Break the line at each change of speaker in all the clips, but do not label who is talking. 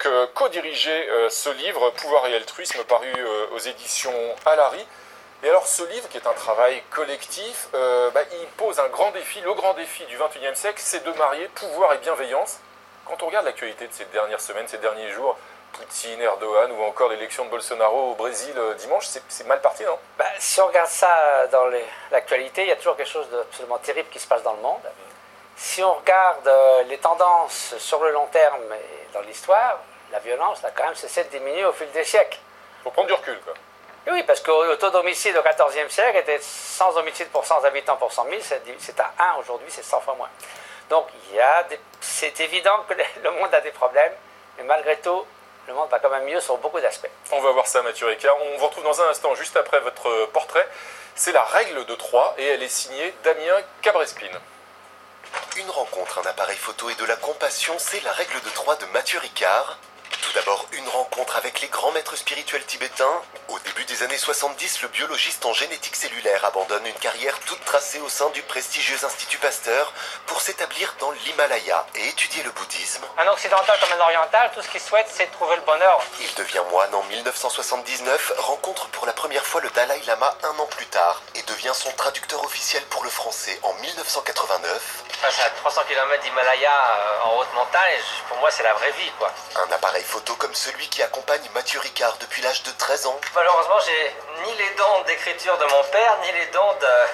co-dirigé ce livre, Pouvoir et altruisme, paru aux éditions Alary. Et alors ce livre, qui est un travail collectif, il pose un grand défi. Le grand défi du XXIe siècle, c'est de marier pouvoir et bienveillance. Quand on regarde l'actualité de ces dernières semaines, ces derniers jours, Poutine, Erdogan ou encore l'élection de Bolsonaro au Brésil dimanche, c'est mal parti, non?
Si on regarde ça dans l'actualité, il y a toujours quelque chose d'absolument terrible qui se passe dans le monde. Si on regarde les tendances sur le long terme et dans l'histoire, la violence a quand même cessé de diminuer au fil des siècles.
Il faut prendre du recul, quoi.
Et oui, parce que le taux d'homicide au XIVe siècle était 100 homicides pour 100 habitants pour 100 000, c'est à 1 aujourd'hui, c'est 100 fois moins. Donc c'est évident que le monde a des problèmes, mais malgré tout, le monde va quand même mieux sur beaucoup d'aspects.
On va voir ça, Mathieu Ricard. On vous retrouve dans un instant, juste après votre portrait. C'est la règle de 3 et elle est signée Damien Cabrespine.
Une rencontre, un appareil photo et de la compassion, c'est la règle de 3 de Mathieu Ricard. Tout d'abord, une rencontre avec les grands maîtres spirituels tibétains. Au début des années 70, le biologiste en génétique cellulaire abandonne une carrière toute tracée au sein du prestigieux Institut Pasteur pour s'établir dans l'Himalaya et étudier le bouddhisme.
Un occidental comme un oriental, tout ce qu'il souhaite, c'est trouver le bonheur.
Il devient moine en 1979, rencontre pour la première fois le Dalai Lama un an plus tard et devient son traducteur officiel pour le français en 1989.
Face à 300 km d'Himalaya en haute montagne, pour moi c'est la vraie vie, quoi.
Un appareil photo comme celui qui accompagne Mathieu Ricard depuis l'âge de 13 ans.
Malheureusement, j'ai ni les dons d'écriture de mon père, ni les dons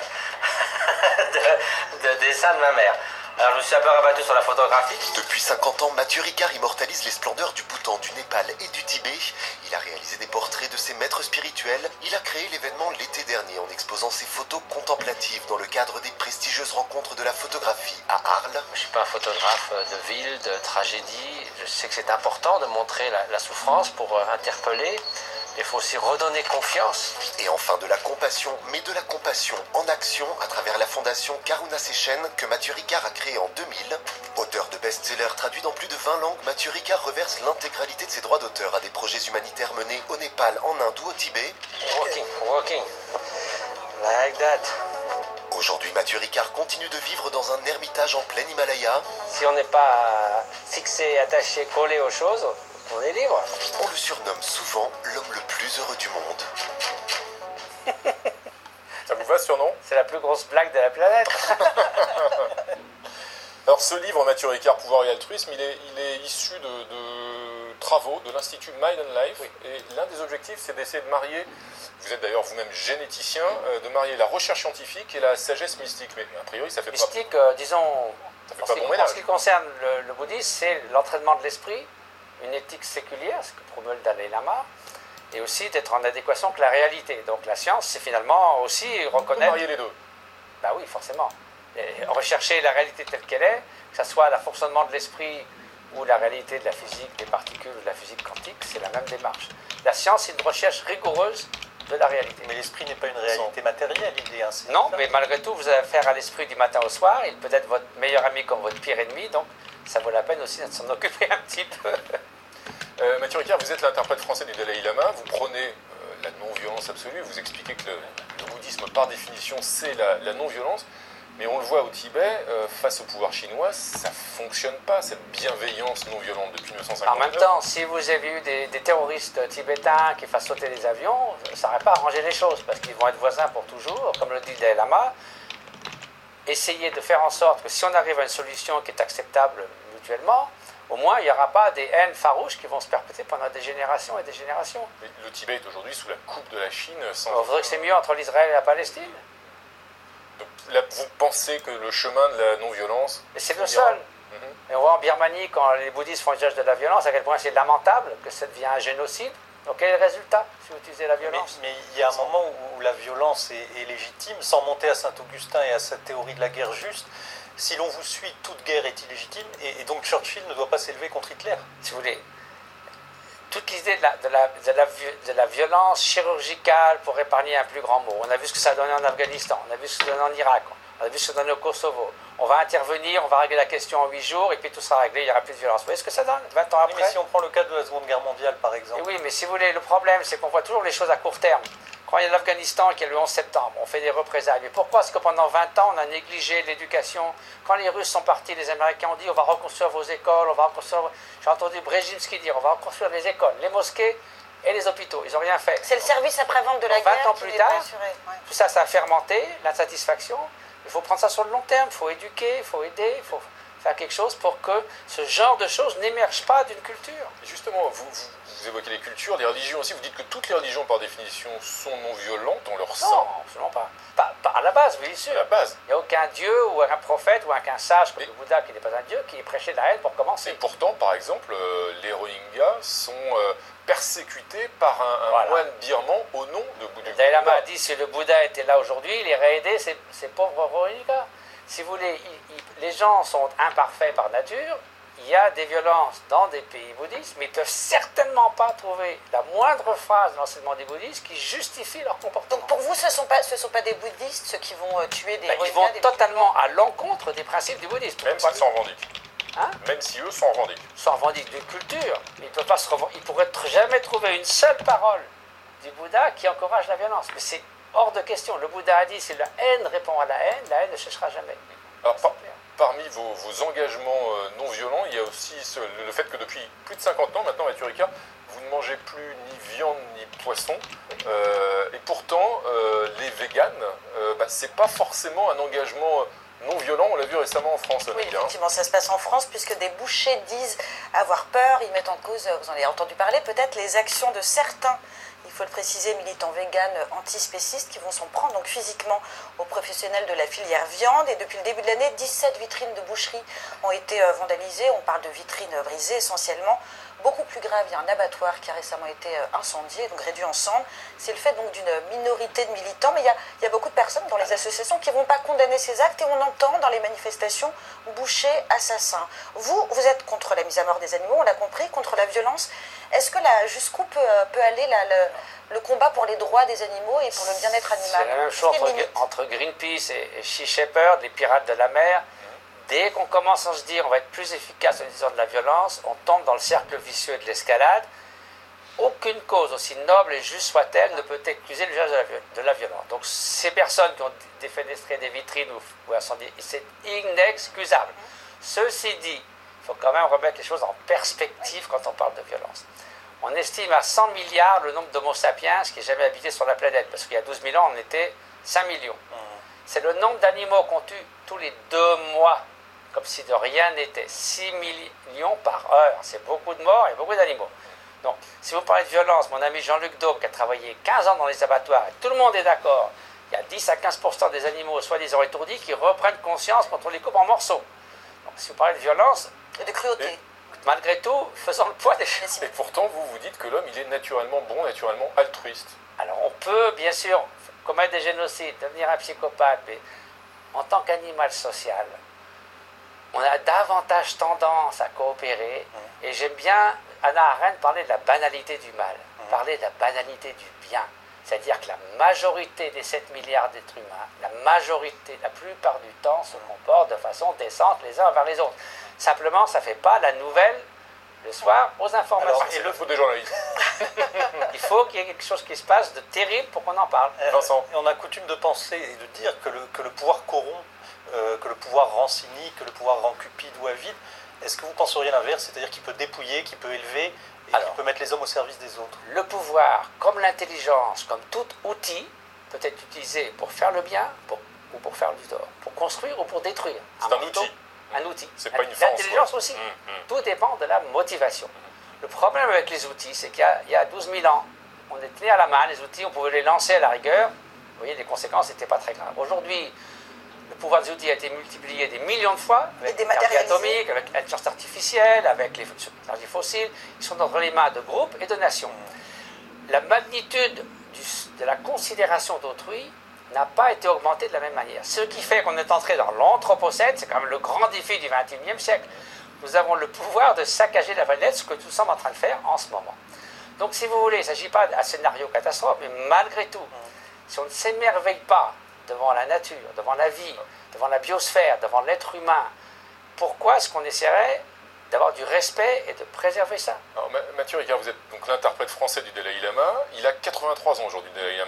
de dessin de ma mère. Alors je me suis un peu rabattu sur la photographie.
Depuis 50 ans, Mathieu Ricard immortalise les splendeurs du Bhoutan, du Népal et du Tibet. Il a réalisé des portraits de ses maîtres spirituels. Il a créé l'événement l'été dernier en exposant ses photos contemplatives dans le cadre des prestigieuses rencontres de la photographie à Arles.
Je ne suis pas un photographe de ville, de tragédie. Je sais que c'est important de montrer la souffrance pour interpeller. Il faut aussi redonner confiance.
Et enfin de la compassion, mais de la compassion en action à travers la fondation Karuna Sechen que Mathieu Ricard a créée en 2000. Auteur de best-sellers traduits dans plus de 20 langues, Mathieu Ricard reverse l'intégralité de ses droits d'auteur à des projets humanitaires menés au Népal, en Inde ou au Tibet.
Walking, like that.
Aujourd'hui, Mathieu Ricard continue de vivre dans un ermitage en plein Himalaya.
Si on n'est pas fixé, attaché, collé aux choses, on est libre.
On le surnomme souvent l'homme le plus heureux du monde.
Ça vous va ce surnom?
C'est la plus grosse blague de la planète.
Alors ce livre, Mathieu Ricard, Pouvoir et altruisme, il est issu de travaux de l'Institut Mind and Life. Oui. Et l'un des objectifs, c'est d'essayer de marier, vous êtes d'ailleurs vous-même généticien, de marier la recherche scientifique et la sagesse mystique. Mais a priori, ça fait
mystique,
pas...
disons,
ça fait pas bon ménage.
En ce qui concerne le bouddhisme, c'est l'entraînement de l'esprit, une éthique séculière, ce que promeut le Dalai Lama, et aussi d'être en adéquation avec la réalité. Donc la science, c'est finalement aussi reconnaître...
marier les deux.
Ben oui, forcément. Et rechercher la réalité telle qu'elle est, que ce soit le fonctionnement de l'esprit ou la réalité de la physique des particules ou de la physique quantique, c'est la même démarche. La science, c'est une recherche rigoureuse de la réalité.
Mais l'esprit n'est pas une réalité matérielle, il est
non, mais malgré tout, vous avez affaire à l'esprit du matin au soir, il peut être votre meilleur ami comme votre pire ennemi, donc ça vaut la peine aussi de s'en occuper un petit peu.
Mathieu Ricard, vous êtes l'interprète français du Dalai Lama, vous prenez la non-violence absolue, vous expliquez que le bouddhisme, par définition, c'est la non-violence, mais on le voit au Tibet, face au pouvoir chinois, ça ne fonctionne pas, cette bienveillance non-violente depuis 1959.
En même temps, si vous avez eu des terroristes tibétains qui fassent sauter les avions, ça n'aurait pas arrangé les choses, parce qu'ils vont être voisins pour toujours, comme le dit le Dalai Lama. Essayez de faire en sorte que si on arrive à une solution qui est acceptable mutuellement, au moins, il n'y aura pas des haines farouches qui vont se perpétuer pendant des générations et des générations.
Mais le Tibet est aujourd'hui sous la coupe de la Chine.
Vous voudrez que c'est mieux entre l'Israël et la Palestine?
Donc là, vous pensez que le chemin de la non-violence...
C'est le seul. Et on voit en Birmanie, quand les bouddhistes font usage de la violence, à quel point c'est lamentable, que ça devient un génocide. Donc quel est le résultat si vous utilisez la violence?
Mais il y a un moment où la violence est légitime, sans monter à Saint-Augustin et à cette théorie de la guerre juste. Si l'on vous suit, toute guerre est illégitime, et donc Churchill ne doit pas s'élever contre Hitler.
Si vous voulez, toute l'idée de la violence chirurgicale pour épargner un plus grand mot. On a vu ce que ça a donné en Afghanistan, on a vu ce que ça a donné en Irak, on a vu ce que ça a donné au Kosovo. On va intervenir, on va régler la question en 8 jours, et puis tout sera réglé, il n'y aura plus de violence. Vous voyez ce que ça donne 20 ans après?
Oui, mais si on prend le cas de la Seconde Guerre mondiale, par exemple.
Et oui, mais si vous voulez, le problème, c'est qu'on voit toujours les choses à court terme. Quand il y a l'Afghanistan qui est le 11 septembre, on fait des représailles. Mais pourquoi est-ce que pendant 20 ans, on a négligé l'éducation? Quand les Russes sont partis, les Américains ont dit on va reconstruire vos écoles, on va reconstruire... J'ai entendu Brzezinski dire on va reconstruire les écoles, les mosquées et les hôpitaux. Ils n'ont rien fait.
C'est le service après-vente de la guerre
20 ans
qui
plus
n'est
tard,
pas assuré. Ouais.
tout ça, ça a fermenté, l'insatisfaction. Il faut prendre ça sur le long terme, il faut éduquer, il faut aider, il faut faire quelque chose pour que ce genre de choses n'émerge pas d'une culture.
Et justement, vous évoquez les cultures, les religions aussi. Vous dites que toutes les religions, par définition, sont non violentes dans leur sein.
Non, absolument pas. Pas à la base, bien sûr.
À la base.
Il n'y a aucun dieu ou un prophète ou aucun sage comme le Bouddha qui n'est pas un dieu qui ait prêché de la haine pour commencer.
Et pourtant, par exemple, les Rohingyas sont persécutés par un
Voilà.
moine birman au nom de Bouddha.
Le Dalai Lama a dit si le Bouddha était là aujourd'hui, il irait aider ces pauvres Rohingyas. Si vous voulez, les gens sont imparfaits par nature. Il y a des violences dans des pays bouddhistes, mais ils ne peuvent certainement pas trouver la moindre phrase de l'enseignement des bouddhistes qui justifie leur comportement.
Donc pour vous, ce ne sont pas des bouddhistes, ceux qui vont tuer des
Ils
Rohingyas,
vont
des
totalement à l'encontre des principes du bouddhisme.
Même s'ils s'en revendiquent.
Hein?
Même si eux s'en revendiquent.
S'en revendiquent d'une culture, mais ils ne pourraient jamais trouver une seule parole du Bouddha qui encourage la violence. Mais c'est hors de question. Le Bouddha a dit si la haine répond à la haine ne cessera jamais.
Alors, parmi vos engagements non violents, il y a aussi le fait que depuis plus de 50 ans, maintenant, Mathieu Ricard, vous ne mangez plus ni viande ni poisson. Et pourtant, les véganes, c'est pas forcément un engagement non violent. On l'a vu récemment en France.
Oui,
Nadia, hein.
effectivement, ça se passe en France puisque des bouchers disent avoir peur, ils mettent en cause, vous en avez entendu parler, peut-être les actions de certains, il faut le préciser, militants véganes antispécistes qui vont s'en prendre donc physiquement aux professionnels de la filière viande. Et depuis le début de l'année, 17 vitrines de boucherie ont été vandalisées. On parle de vitrines brisées essentiellement. Beaucoup plus grave, il y a un abattoir qui a récemment été incendié, donc réduit en cendres. C'est le fait donc d'une minorité de militants, mais il y a beaucoup de personnes dans les associations qui ne vont pas condamner ces actes et on entend dans les manifestations bouchers assassins. Vous êtes contre la mise à mort des animaux, on l'a compris, contre la violence. Est-ce que jusqu'où peut aller le combat pour les droits des animaux et pour le bien-être animal?
C'est la même chose entre Greenpeace et Sea Shepherd, les pirates de la mer. Dès qu'on commence à se dire on va être plus efficace en disant de la violence, on tombe dans le cercle vicieux de l'escalade. Aucune cause, aussi noble et juste soit-elle, ne peut excuser l'usage de la violence. Donc ces personnes qui ont défenestré des vitrines ou incendié, c'est inexcusable. Ceci dit, il faut quand même remettre les choses en perspective quand on parle de violence. On estime à 100 milliards le nombre d'Homo sapiens qui ait jamais habité sur la planète, parce qu'il y a 12 000 ans, on était 5 millions. C'est le nombre d'animaux qu'on tue tous les 2 mois, comme si de rien n'était. 6 millions par heure, c'est beaucoup de morts et beaucoup d'animaux. Donc, si vous parlez de violence, mon ami Jean-Luc Daube, qui a travaillé 15 ans dans les abattoirs, et tout le monde est d'accord, il y a 10 à 15% des animaux soi-disant étourdis qui reprennent conscience quand on les coupe en morceaux. Donc, si vous parlez de violence...
Et de cruauté.
Malgré tout, faisons le poids des choses.
Et pourtant, vous dites que l'homme, il est naturellement bon, naturellement altruiste.
Alors, on peut, bien sûr, commettre des génocides, devenir un psychopathe, mais en tant qu'animal social, on a davantage tendance à coopérer. Et j'aime bien Hannah Arendt parler de la banalité du mal, parler de la banalité du bien. C'est-à-dire que la majorité des 7 milliards d'êtres humains, la majorité, la plupart du temps, se comportent de façon décente les uns envers les autres. Simplement, ça ne fait pas la nouvelle le soir aux informations.
Alors, c'est le faute des journalistes.
Il faut qu'il y ait quelque chose qui se passe de terrible pour qu'on en parle.
Vincent.
Et on a coutume de penser et de dire que le pouvoir corrompt, que le pouvoir rend cynique, que le pouvoir rend cupide ou avide. Est-ce que vous penseriez l'inverse, c'est-à-dire qu'il peut dépouiller, qu'il peut élever et qu'il peut mettre les hommes au service des autres?
Le pouvoir, comme l'intelligence, comme tout outil, peut être utilisé pour faire le bien ou pour faire du tort, pour construire ou pour détruire.
C'est un outil.
Un outil.
C'est pas une fin en
L'intelligence
soi.
aussi. Tout dépend de la motivation. Le problème avec les outils, c'est qu'il y a 12 000 ans, on était à la main, les outils, on pouvait les lancer à la rigueur. Vous voyez, les conséquences n'étaient pas très graves. Aujourd'hui, le pouvoir des outils a été multiplié des millions de fois, avec l'énergie atomique, avec l'intelligence artificielle, avec les énergies fossiles. Ils sont entre les mains de groupes et de nations. La magnitude de la considération d'autrui n'a pas été augmentée de la même manière. Ce qui fait qu'on est entré dans l'anthropocène, c'est quand même le grand défi du XXIe siècle. Nous avons le pouvoir de saccager la planète, ce que nous sommes en train de faire en ce moment. Donc si vous voulez, il ne s'agit pas d'un scénario catastrophe, mais malgré tout, si on ne s'émerveille pas devant la nature, devant la vie, devant la biosphère, devant l'être humain, pourquoi est-ce qu'on essaierait d'avoir du respect et de préserver ça?
Alors, Mathieu Ricard, vous êtes donc l'interprète français du Dalai Lama. Il a 83 ans aujourd'hui, le Dalai Lama.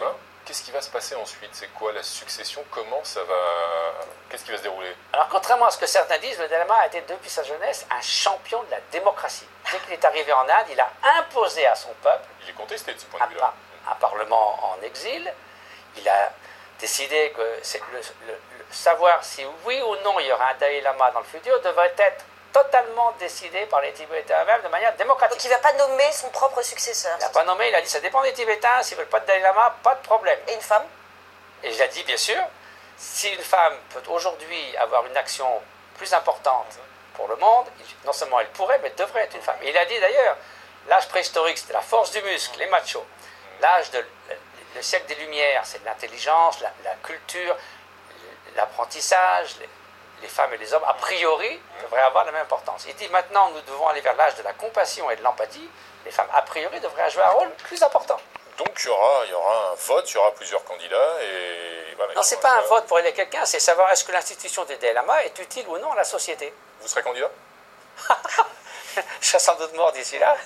Qu'est-ce qui va se passer ensuite? C'est quoi la succession? Comment ça va... Qu'est-ce qui va se dérouler?
Alors, contrairement à ce que certains disent, le Dalai Lama a été depuis sa jeunesse un champion de la démocratie. Dès qu'il est arrivé en Inde, il a imposé à son peuple
Il est contesté de ce point de vue-là.
un parlement en exil. Il a décidé que savoir si oui ou non il y aura un Dalai Lama dans le futur devrait être totalement décidé par les Tibétains eux-mêmes de manière démocratique.
Donc il ne va pas nommer son propre successeur.
Il n'a pas nommé, il a dit ça dépend des Tibétains, s'ils ne veulent pas de Dalai Lama, pas de problème.
Et une femme?
Et il a dit bien sûr, si une femme peut aujourd'hui avoir une action plus importante pour le monde, non seulement elle pourrait, mais elle devrait être une femme. Et il a dit d'ailleurs, l'âge préhistorique c'était la force du muscle, les machos. Le siècle des Lumières, c'est l'intelligence, la culture, l'apprentissage. Les femmes et les hommes, a priori, devraient avoir la même importance. Il dit maintenant, nous devons aller vers l'âge de la compassion et de l'empathie. Les femmes, a priori, devraient jouer un rôle plus important.
Donc il y aura un vote, il y aura plusieurs candidats et voilà.
Non, ce n'est pas un vote pour élire quelqu'un, c'est savoir est-ce que l'institution des Dalai Lama est utile ou non à la société.
Vous serez candidat?
Je serai sans doute mort d'ici là.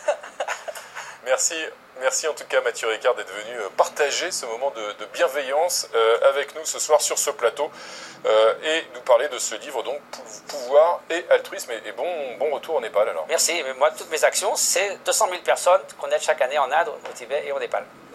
Merci en tout cas Mathieu Ricard d'être venu partager ce moment de bienveillance avec nous ce soir sur ce plateau et nous parler de ce livre donc Pouvoir et altruisme et bon retour au Népal alors.
Merci, mais moi toutes mes actions c'est 200 000 personnes qu'on aide chaque année en Inde, au Tibet et au Népal.